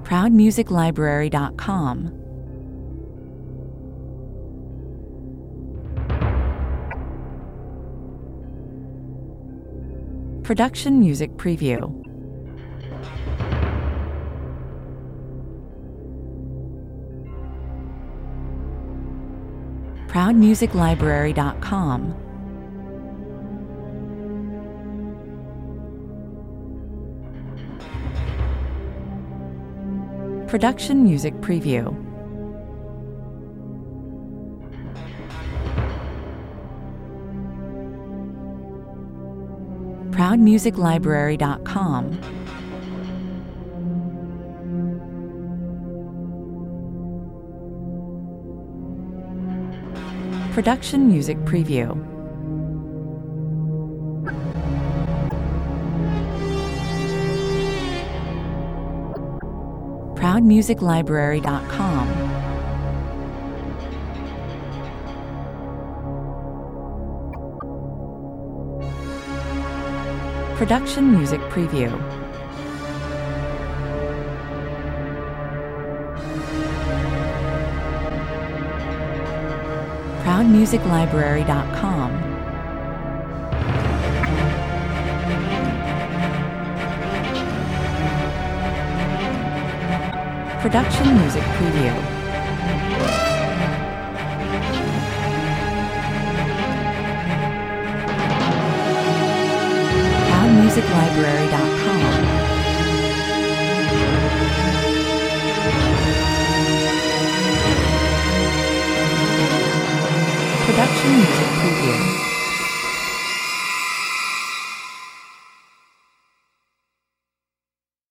ProudMusicLibrary.com. Production Music Preview. ProudMusicLibrary.com. Production Music Preview. ProudMusicLibrary.com. Production Music Preview. ProudMusicLibrary.com. Production Music Preview. ProudMusicLibrary.com. Production Music Preview. ProudMusicLibrary.com. Production Music Preview.